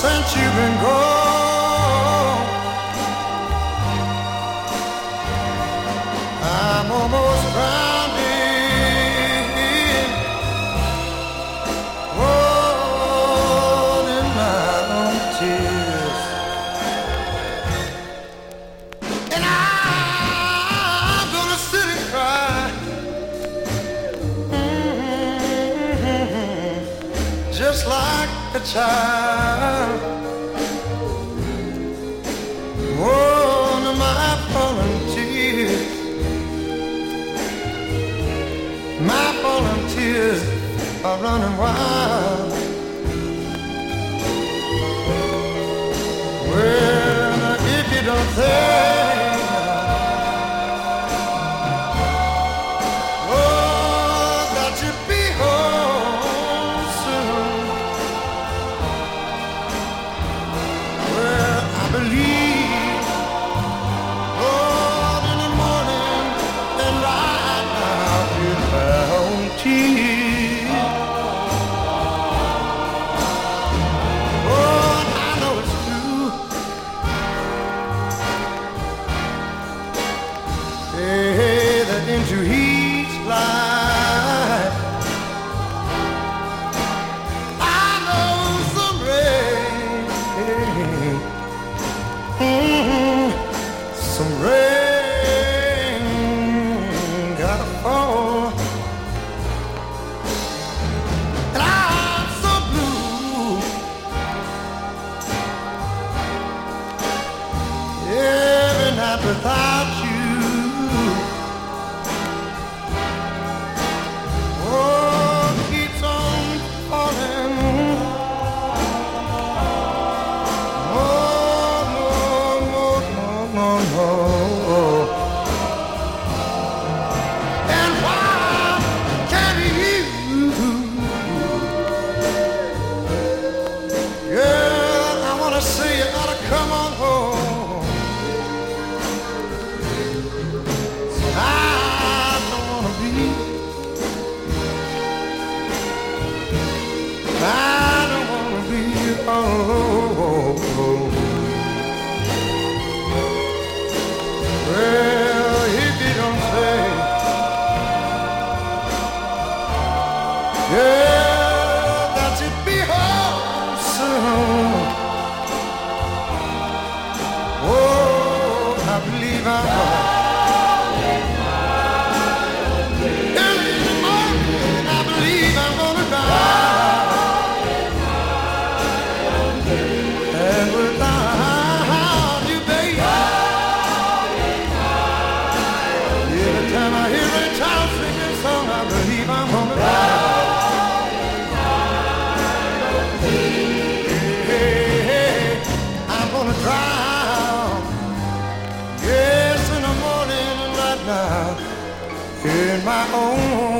since you've been gone, I'm almost drowning, all in my own tears. And I'm gonna sit and cry, just like a child. Oh, to my fallen tears, my fallen tears are running wild. Well, if you don't think, oh, that you'd be home soon, well, I believe, Lord, in the morning and right now in my own tears. Oh, I know it's true. Hey, that into each life I know some rain, some rain gotta fall, and I'm so blue. Every night without you, oh, keeps on falling. More, more, more, more, more, more. And why can't you, girl, I wanna say you ought to come on home. I don't wanna be, I don't wanna be alone. Well, if you don't say, yeah, that you'd be home soon. Oh, I believe I'm early in the morning, I believe I'm gonna die. And without you, baby, every time I hear a child sing this song, I believe I'm gonna die. Hey, hey, I'm gonna drown, yes, in the morning and right now, in my own